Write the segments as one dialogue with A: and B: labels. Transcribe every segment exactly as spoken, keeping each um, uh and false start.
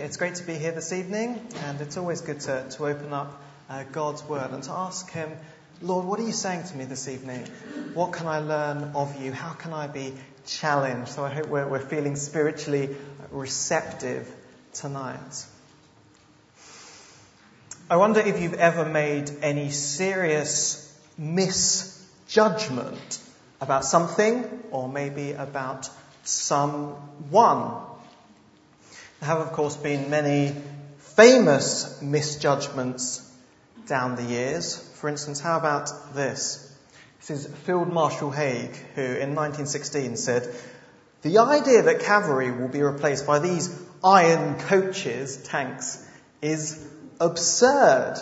A: It's great to be here this evening, and it's always good to, to open up uh, God's Word and to ask Him, Lord, what are you saying to me this evening? What can I learn of you? How can I be challenged? So I hope we're, we're feeling spiritually receptive tonight. I wonder if you've ever made any serious misjudgment about something, or maybe about someone. There have, of course, been many famous misjudgments down the years. For instance, how about this? This is Field Marshal Haig, who in nineteen sixteen said, "The idea that cavalry will be replaced by these iron coaches, tanks, is absurd."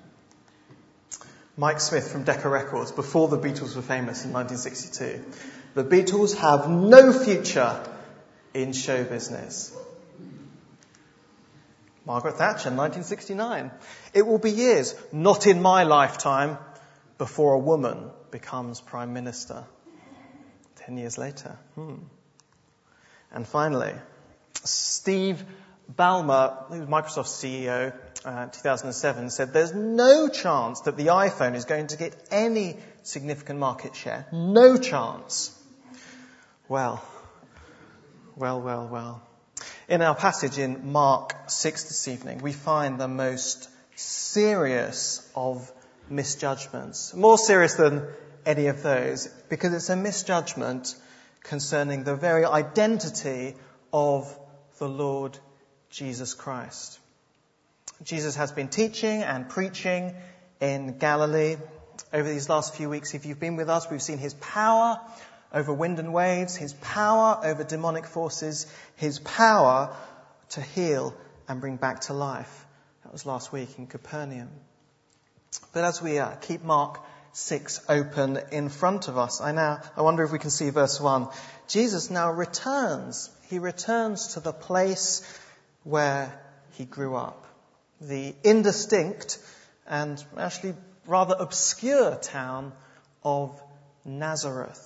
A: Mike Smith from Decca Records, before the Beatles were famous in nineteen sixty-two. "The Beatles have no future in show business." Margaret Thatcher, nineteen sixty-nine. "It will be years, not in my lifetime, before a woman becomes Prime Minister." Ten years later. Hmm. And finally, Steve Ballmer, who was Microsoft's C E O, uh, two thousand seven, said there's no chance that the iPhone is going to get any significant market share. No chance. Well, well, well, well. In our passage in Mark six this evening, we find the most serious of misjudgments. More serious than any of those, because it's a misjudgment concerning the very identity of the Lord Jesus Christ. Jesus has been teaching and preaching in Galilee over these last few weeks. If you've been with us, we've seen his power over wind and waves, his power over demonic forces, his power to heal and bring back to life. That was last week in Capernaum. But as we uh, keep Mark six open in front of us, I now I wonder if we can see verse one. Jesus now returns. He returns to the place where he grew up. The indistinct and actually rather obscure town of Nazareth.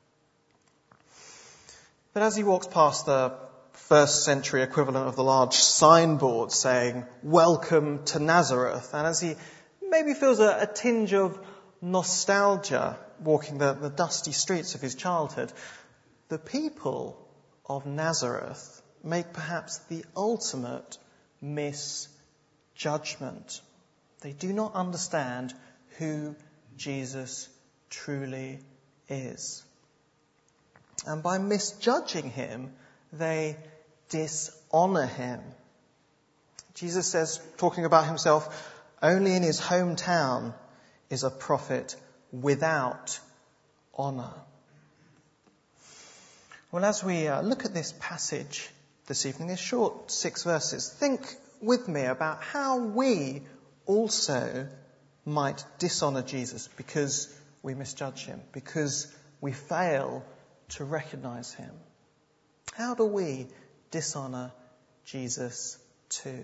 A: But as he walks past the first century equivalent of the large signboard saying, "Welcome to Nazareth," and as he maybe feels a, a tinge of nostalgia walking the, the dusty streets of his childhood, the people of Nazareth make perhaps the ultimate misjudgment. They do not understand who Jesus truly is. And by misjudging him, they dishonour him. Jesus says, talking about himself, only in his hometown is a prophet without honour. Well, as we uh, look at this passage this evening, these short six verses, think with me about how we also might dishonour Jesus because we misjudge him, because we fail to recognise him. How do we dishonour Jesus too?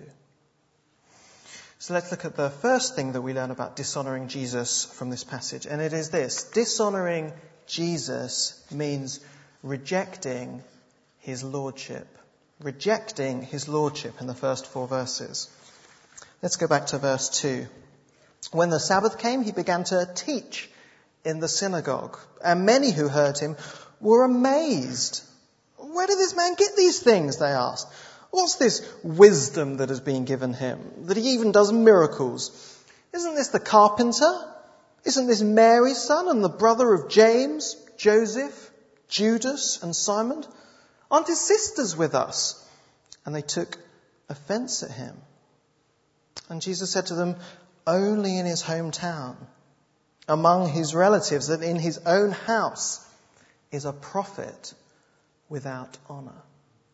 A: So let's look at the first thing that we learn about dishonouring Jesus from this passage, and it is this. Dishonouring Jesus means rejecting his lordship. Rejecting his lordship in the first four verses. Let's go back to verse two. When the Sabbath came, he began to teach in the synagogue, and many who heard him were amazed. "Where did this man get these things?" they asked. "What's this wisdom that has been given him, that he even does miracles? Isn't this the carpenter? Isn't this Mary's son and the brother of James, Joseph, Judas and Simon? Aren't his sisters with us?" And they took offence at him. And Jesus said to them, only in his hometown, among his relatives, and in his own house, is a prophet without honour.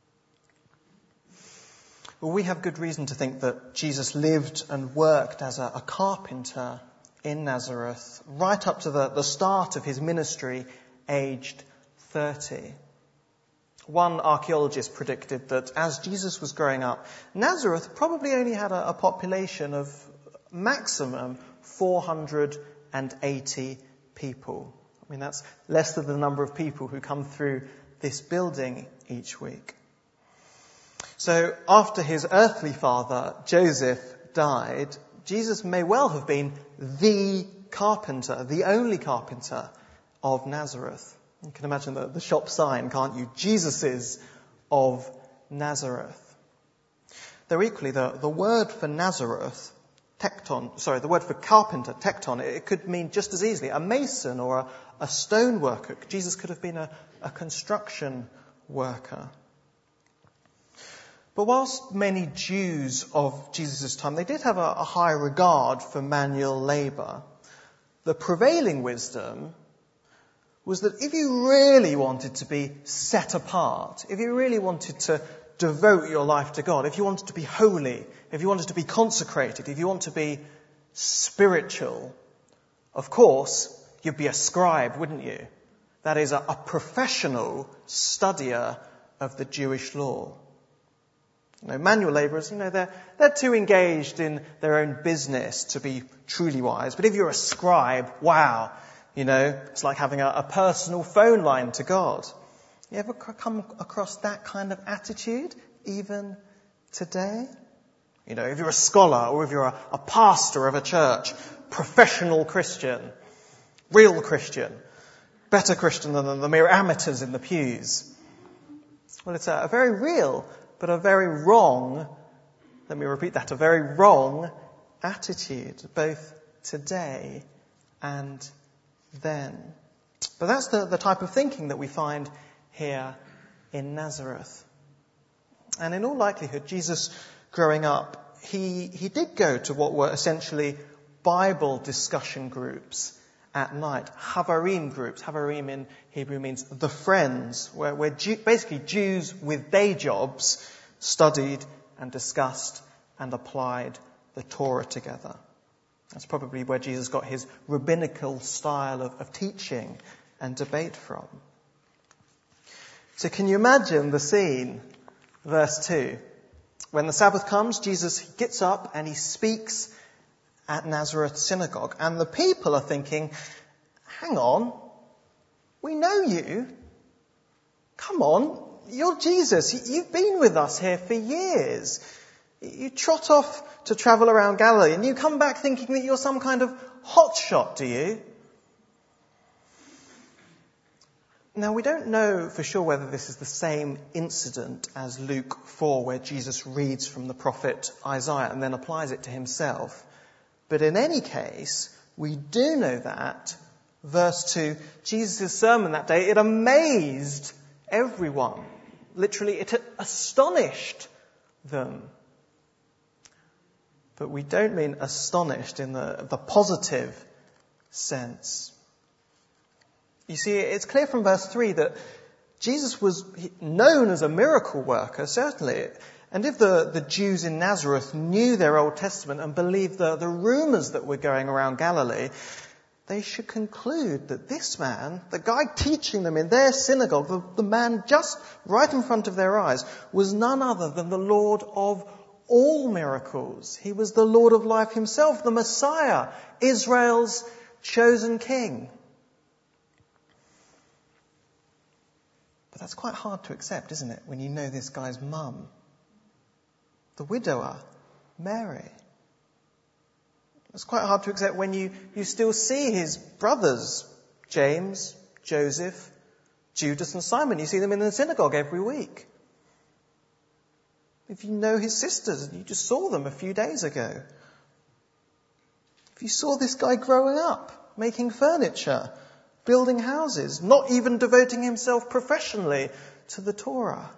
A: Well, we have good reason to think that Jesus lived and worked as a, a carpenter in Nazareth right up to the, the start of his ministry, aged thirty. One archaeologist predicted that as Jesus was growing up, Nazareth probably only had a, a population of maximum four hundred eighty people. I mean, that's less than the number of people who come through this building each week. So after his earthly father, Joseph, died, Jesus may well have been the carpenter, the only carpenter of Nazareth. You can imagine the, the shop sign, can't you? Jesus is of Nazareth. Though equally, the, the word for Nazareth, tekton, sorry, the word for carpenter, tekton, it, it could mean just as easily a mason or a, a stone worker. Jesus could have been a, a construction worker. But whilst many Jews of Jesus' time, they did have a, a high regard for manual labour, the prevailing wisdom was that if you really wanted to be set apart, if you really wanted to devote your life to God, if you wanted to be holy, if you wanted to be consecrated, if you want to be spiritual, of course, you'd be a scribe, wouldn't you? That is a, a professional studier of the Jewish law. You know, manual labourers, you know, they're, they're too engaged in their own business to be truly wise. But if you're a scribe, wow, you know, it's like having a, a personal phone line to God. You ever come across that kind of attitude, even today? You know, if you're a scholar or if you're a, a pastor of a church, professional Christian, real Christian, better Christian than the mere amateurs in the pews. Well, it's a, a very real, but a very wrong, let me repeat that, a very wrong attitude, both today and then. But that's the, the type of thinking that we find here in Nazareth. And in all likelihood, Jesus, growing up, he, he did go to what were essentially Bible discussion groups at night. Havarim groups. Havarim in Hebrew means the friends, where, where Jew, basically Jews with day jobs studied and discussed and applied the Torah together. That's probably where Jesus got his rabbinical style of, of teaching and debate from. So can you imagine the scene, verse two? When the Sabbath comes, Jesus gets up and he speaks at Nazareth synagogue. And the people are thinking, hang on, we know you. Come on, you're Jesus. You've been with us here for years. You trot off to travel around Galilee and you come back thinking that you're some kind of hotshot, do you? Now, we don't know for sure whether this is the same incident as Luke four, where Jesus reads from the prophet Isaiah and then applies it to himself. But in any case, we do know that, verse two, Jesus' sermon that day, it amazed everyone. Literally, it astonished them. But we don't mean astonished in the, the positive sense. You see, it's clear from verse three that Jesus was known as a miracle worker, certainly. And if the, the Jews in Nazareth knew their Old Testament and believed the, the rumours that were going around Galilee, they should conclude that this man, the guy teaching them in their synagogue, the, the man just right in front of their eyes, was none other than the Lord of all miracles. He was the Lord of life himself, the Messiah, Israel's chosen king. But that's quite hard to accept, isn't it, when you know this guy's mum, the widower, Mary. It's quite hard to accept when you, you still see his brothers, James, Joseph, Judas and Simon. You see them in the synagogue every week. If you know his sisters and you just saw them a few days ago. If you saw this guy growing up, making furniture, building houses, not even devoting himself professionally to the Torah.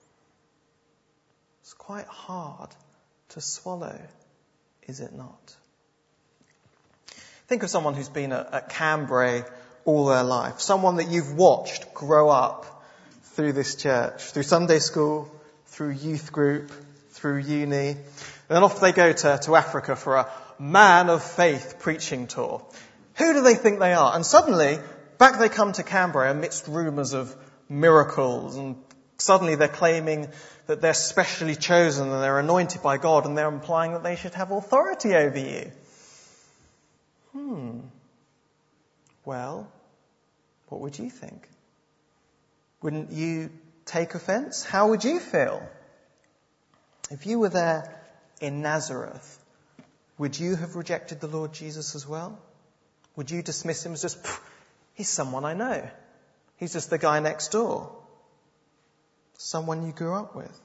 A: It's quite hard to swallow, is it not? Think of someone who's been at, at Cambray all their life. Someone that you've watched grow up through this church, through Sunday school, through youth group, through uni. And then off they go to, to Africa for a man of faith preaching tour. Who do they think they are? And suddenly, back they come to Cambray amidst rumours of miracles, and suddenly they're claiming that they're specially chosen and they're anointed by God, and they're implying that they should have authority over you. Hmm. Well, what would you think? Wouldn't you take offence? How would you feel? If you were there in Nazareth, would you have rejected the Lord Jesus as well? Would you dismiss him as just, he's someone I know. He's just the guy next door. Someone you grew up with.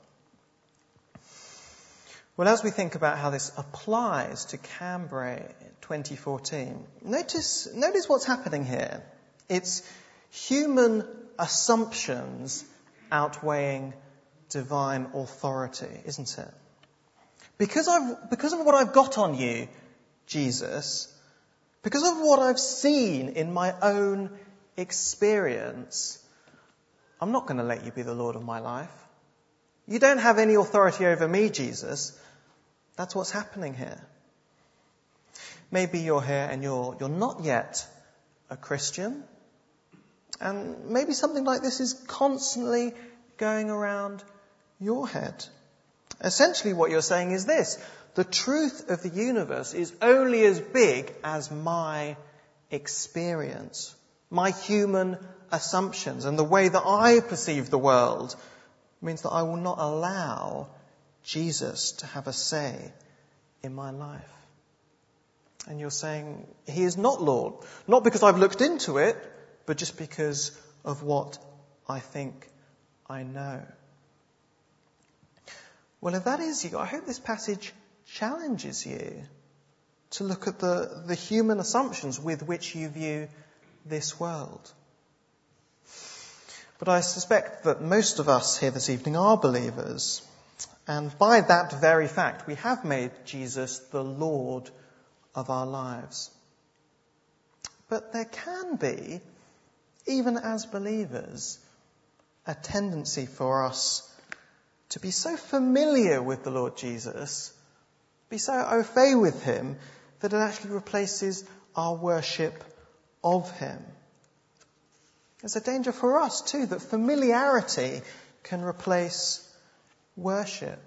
A: Well, as we think about how this applies to Cambrai twenty fourteen, notice, notice what's happening here. It's human assumptions outweighing divine authority, isn't it? Because I've, because of what I've got on you, Jesus, because of what I've seen in my own experience, I'm not going to let you be the Lord of my life. You don't have any authority over me, Jesus. That's what's happening here. Maybe you're here and you're, you're not yet a Christian. And maybe something like this is constantly going around your head. Essentially what you're saying is this: the truth of the universe is only as big as my experience, my human assumptions, and the way that I perceive the world means that I will not allow Jesus to have a say in my life. And you're saying he is not Lord, not because I've looked into it, but just because of what I think I know. Well, if that is you, I hope this passage challenges you to look at the, the human assumptions with which you view this world. But I suspect that most of us here this evening are believers. And by that very fact, we have made Jesus the Lord of our lives. But there can be, even as believers, a tendency for us to be so familiar with the Lord Jesus, be so au fait with him, that it actually replaces our worship of him. There's a danger for us too, that familiarity can replace worship.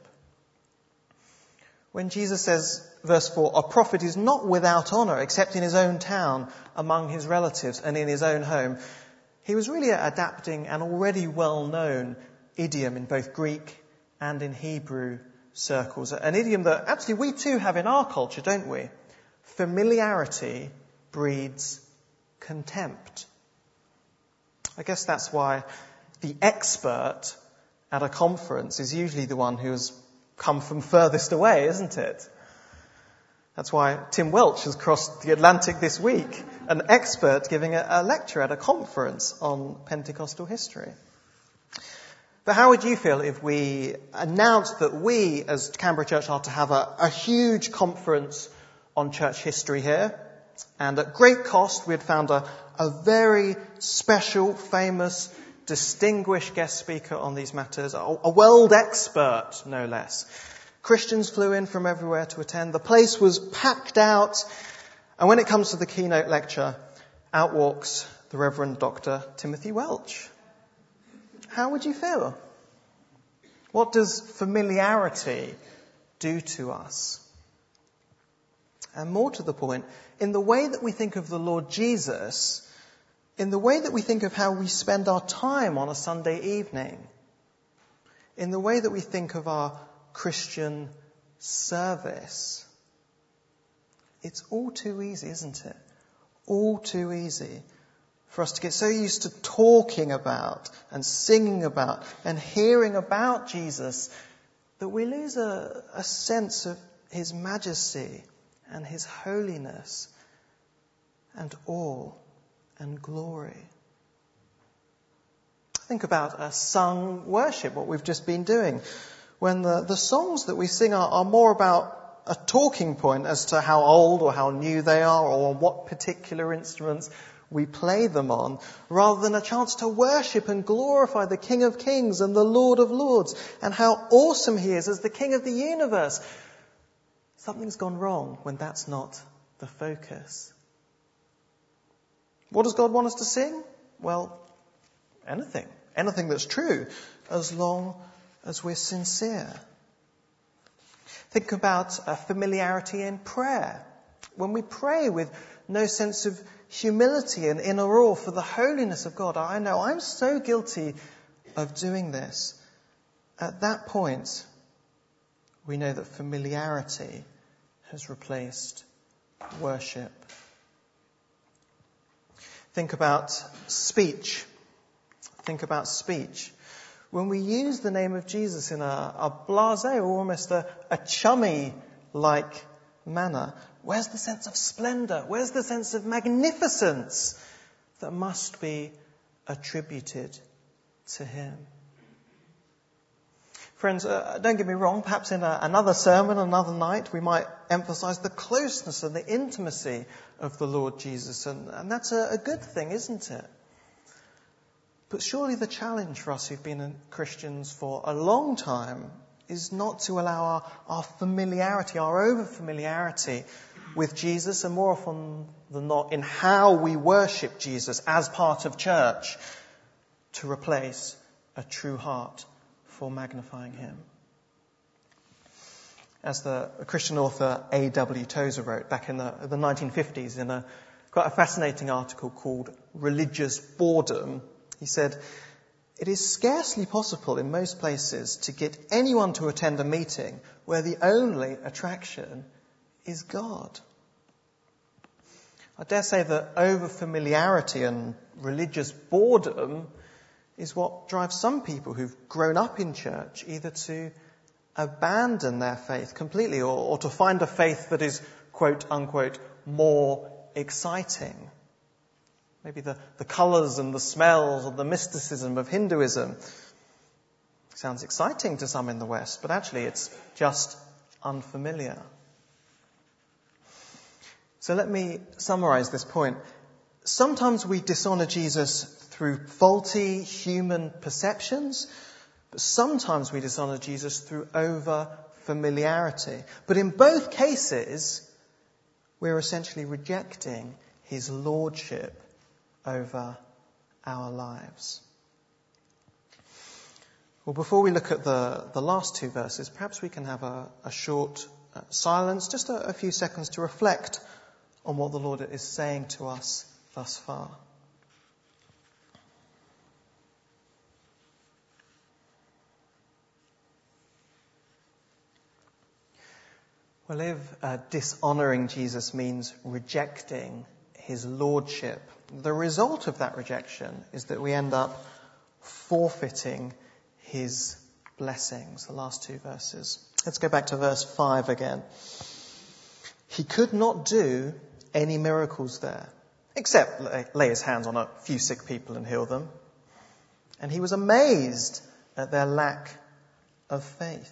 A: When Jesus says, verse four, a prophet is not without honour except in his own town, among his relatives and in his own home, he was really adapting an already well-known idiom in both Greek and in Hebrew circles. An idiom that actually we too have in our culture, don't we? Familiarity breeds contempt. I guess that's why the expert at a conference is usually the one who's come from furthest away, isn't it? That's why Tim Welch has crossed the Atlantic this week, an expert giving a, a lecture at a conference on Pentecostal history. But how would you feel if we announced that we, as Canberra Church, are to have a, a huge conference on church history here, and at great cost we had found a, a very special, famous, distinguished guest speaker on these matters, a, a world expert, no less. Christians flew in from everywhere to attend. The place was packed out. And when it comes to the keynote lecture, out walks the Reverend Doctor Timothy Welch. How would you feel? What does familiarity do to us? And more to the point, in the way that we think of the Lord Jesus, in the way that we think of how we spend our time on a Sunday evening, in the way that we think of our Christian service, it's all too easy, isn't it? All too easy for us to get so used to talking about and singing about and hearing about Jesus that we lose a, a sense of his majesty and his holiness and awe and glory. Think about a sung worship, what we've just been doing, when the, the songs that we sing are, are more about a talking point as to how old or how new they are or on what particular instruments we play them on, rather than a chance to worship and glorify the King of Kings and the Lord of Lords and how awesome he is as the King of the universe. Something's gone wrong when that's not the focus. What does God want us to sing? Well, anything. Anything that's true, as long as we're sincere. Think about a familiarity in prayer. When we pray with no sense of humility and inner awe for the holiness of God, I know I'm so guilty of doing this. At that point, we know that familiarity has replaced worship. Think about speech. Think about speech. When we use the name of Jesus in a, a blasé or almost a, a chummy-like manner, where's the sense of splendour? Where's the sense of magnificence that must be attributed to him? Friends, uh, don't get me wrong, perhaps in a, another sermon, another night, we might emphasise the closeness and the intimacy of the Lord Jesus, and, and that's a, a good thing, isn't it? But surely the challenge for us who've been Christians for a long time is not to allow our, our familiarity, our over-familiarity with Jesus, and more often than not in how we worship Jesus as part of church, to replace a true heart for magnifying him. As the Christian author A W Tozer wrote back in the, the nineteen fifties in a quite a fascinating article called Religious Boredom, he said, "It is scarcely possible in most places to get anyone to attend a meeting where the only attraction is God." I dare say that over-familiarity and religious boredom is what drives some people who've grown up in church either to abandon their faith completely or, or to find a faith that is, quote unquote, more exciting. Maybe the, the colours and the smells and the mysticism of Hinduism sounds exciting to some in the West, but actually it's just unfamiliar. So let me summarise this point. Sometimes we dishonour Jesus through faulty human perceptions, but sometimes we dishonour Jesus through over-familiarity. But in both cases, we're essentially rejecting his lordship over our lives. Well, before we look at the, the last two verses, perhaps we can have a, a short uh, silence, just a, a few seconds to reflect on what the Lord is saying to us thus far. Well, if uh, dishonouring Jesus means rejecting his lordship, the result of that rejection is that we end up forfeiting his blessings. The last two verses. Let's go back to verse five again. He could not do any miracles there, except lay, lay his hands on a few sick people and heal them. And he was amazed at their lack of faith.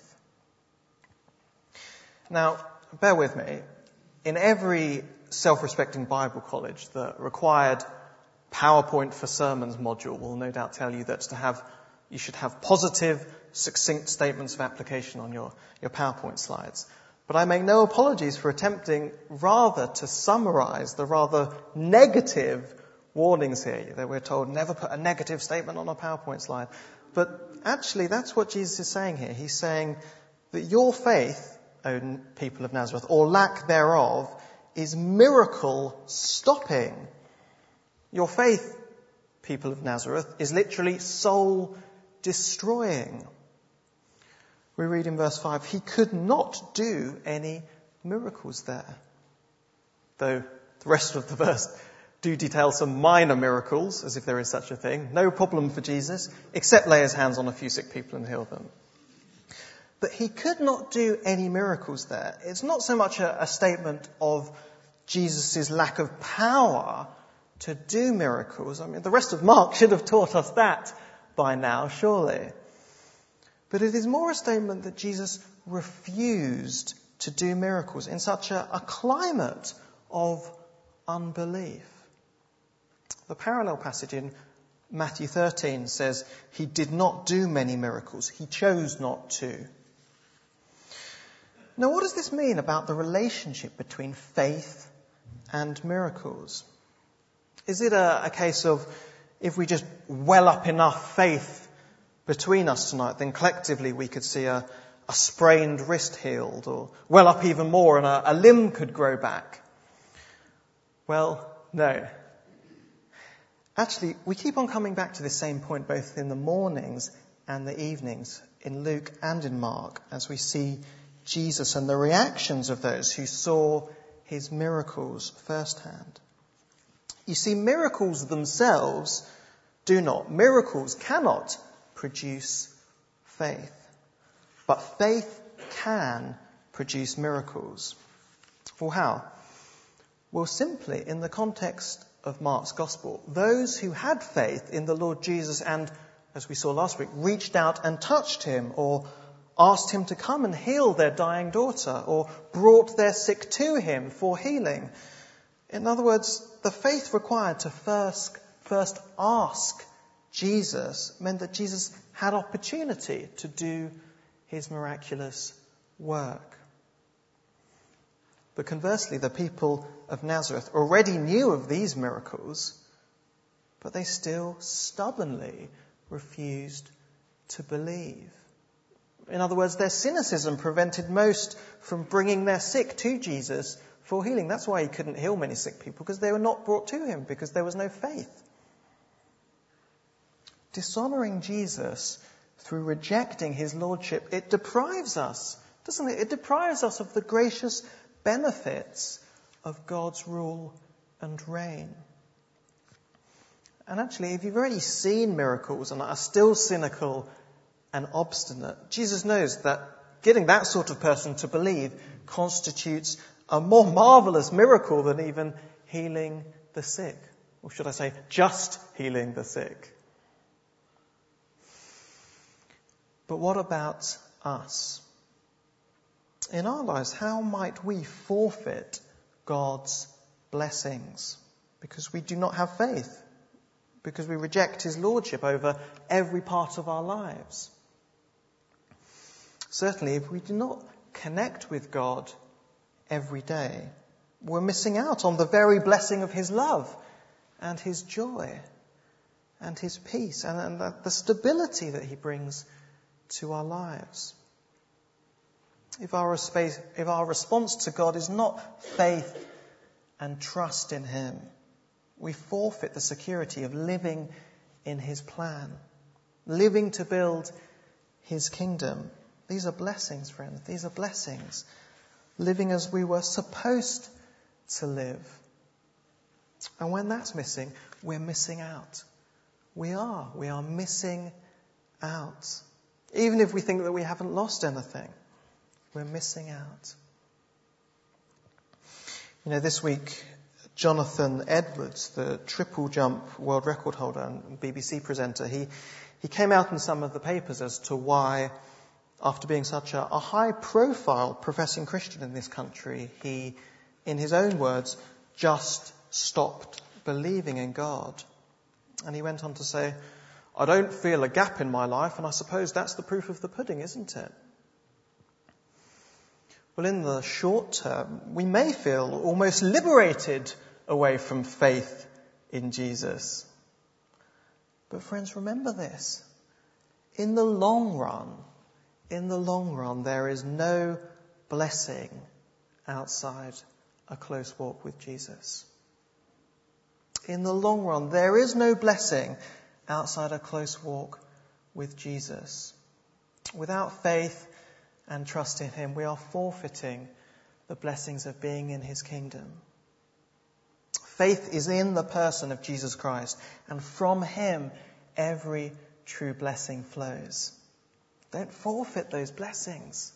A: Now, bear with me. In every self-respecting Bible college, the required PowerPoint for sermons module will no doubt tell you that to have, you should have positive, succinct statements of application on your, your PowerPoint slides. But I make no apologies for attempting rather to summarise the rather negative warnings here that we're told never put a negative statement on a PowerPoint slide. But actually that's what Jesus is saying here. He's saying that your faith, O people of Nazareth, or lack thereof, is miracle stopping. Your faith, people of Nazareth, is literally soul destroying. We read in verse five, he could not do any miracles there. Though the rest of the verse do detail some minor miracles, as if there is such a thing. No problem for Jesus, except lay his hands on a few sick people and heal them. But he could not do any miracles there. It's not so much a, a statement of Jesus' lack of power to do miracles. I mean, the rest of Mark should have taught us that by now, surely. But it is more a statement that Jesus refused to do miracles in such a, a climate of unbelief. The parallel passage in Matthew thirteen says he did not do many miracles. He chose not to. Now, what does this mean about the relationship between faith and miracles? Is it a, a case of if we just well up enough faith between us tonight, then collectively we could see a, a sprained wrist healed, or well up even more and a, a limb could grow back? Well, no. Actually, we keep on coming back to this same point both in the mornings and the evenings, in Luke and in Mark, as we see Jesus and the reactions of those who saw his miracles firsthand. You see, miracles themselves do not, miracles cannot produce faith. But faith can produce miracles. Well, how? Well, simply in the context of Mark's Gospel, those who had faith in the Lord Jesus and, as we saw last week, reached out and touched him, or asked him to come and heal their dying daughter, or brought their sick to him for healing. In other words, the faith required to first, first ask Jesus meant that Jesus had opportunity to do his miraculous work. But conversely, the people of Nazareth already knew of these miracles, but they still stubbornly refused to believe. In other words, their cynicism prevented most from bringing their sick to Jesus for healing. That's why he couldn't heal many sick people, because they were not brought to him, because there was no faith. Dishonouring Jesus through rejecting his lordship, it deprives us, doesn't it? It deprives us of the gracious benefits of God's rule and reign. And actually, if you've already seen miracles and are still cynical and obstinate, Jesus knows that getting that sort of person to believe constitutes a more marvellous miracle than even healing the sick. Or should I say, just healing the sick. But what about us? In our lives, how might we forfeit God's blessings? Because we do not have faith. Because we reject his lordship over every part of our lives. Certainly, if we do not connect with God every day, we're missing out on the very blessing of his love and his joy and his peace and, and the stability that he brings to our lives. If our, if our response to God is not faith and trust in him, we forfeit the security of living in his plan, living to build his kingdom. These are blessings, friends. These are blessings. Living as we were supposed to live. And when that's missing, we're missing out. We are. We are missing out. Even if we think that we haven't lost anything, we're missing out. You know, this week, Jonathan Edwards, the triple jump world record holder and B B C presenter, he, he came out in some of the papers as to why, after being such a, a high-profile professing Christian in this country, he, in his own words, just stopped believing in God. And he went on to say, I don't feel a gap in my life, and I suppose that's the proof of the pudding, isn't it? Well, in the short term, we may feel almost liberated away from faith in Jesus. But friends, remember this. In the long run, in the long run, there is no blessing outside a close walk with Jesus. In the long run, there is no blessing outside a close walk with Jesus. Without faith and trust in him, we are forfeiting the blessings of being in his kingdom. Faith is in the person of Jesus Christ, and from him every true blessing flows. Don't forfeit those blessings.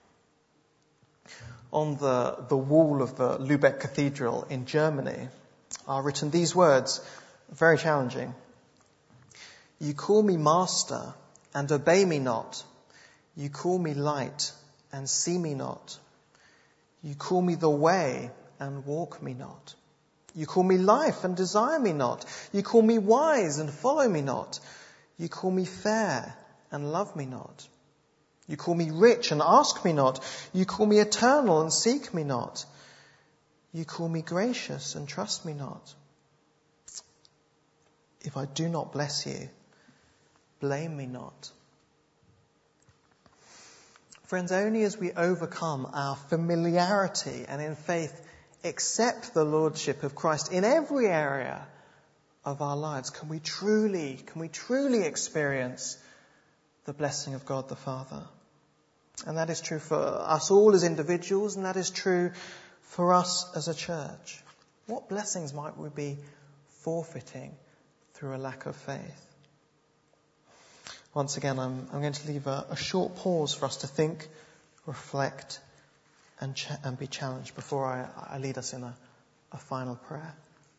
A: On the, the wall of the Lübeck Cathedral in Germany are written these words, very challenging. You call me master and obey me not. You call me light and see me not. You call me the way and walk me not. You call me life and desire me not. You call me wise and follow me not. You call me fair and love me not. You call me rich and ask me not. You call me eternal and seek me not. You call me gracious and trust me not. If I do not bless you, blame me not. Friends, only as we overcome our familiarity and in faith accept the lordship of Christ in every area of our lives can we truly, can we truly experience the blessing of God the Father. And that is true for us all as individuals, and that is true for us as a church. What blessings might we be forfeiting through a lack of faith? Once again, I'm, I'm going to leave a, a short pause for us to think, reflect, and, ch- and be challenged before I, I lead us in a, a final prayer.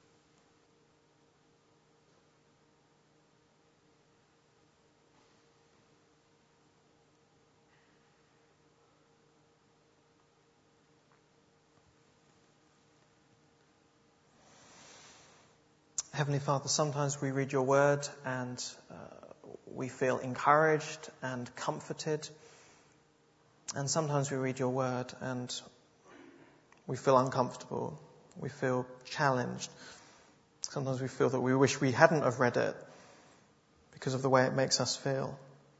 A: Heavenly Father, sometimes we read your word and uh, we feel encouraged and comforted. And sometimes we read your word and we feel uncomfortable. We feel challenged. Sometimes we feel that we wish we hadn't have read it because of the way it makes us feel.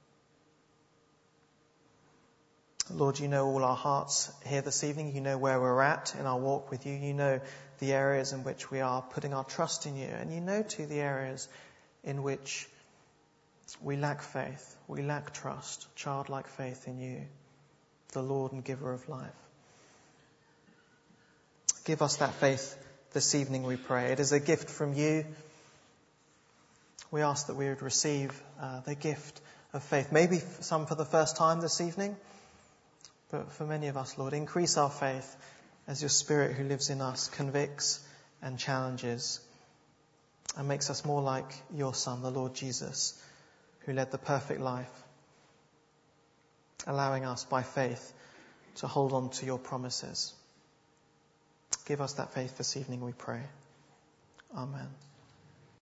A: Lord, you know all our hearts here this evening. You know where we're at in our walk with you. You know the areas in which we are putting our trust in you. And you know too the areas in which we lack faith. We lack trust, childlike faith in you, the Lord and giver of life. Give us that faith this evening, we pray. It is a gift from you. We ask that we would receive uh, the gift of faith. Maybe some for the first time this evening. But for many of us, Lord, increase our faith as your Spirit who lives in us convicts and challenges and makes us more like your Son, the Lord Jesus, who led the perfect life, allowing us by faith to hold on to your promises. Give us that faith this evening, we pray. Amen.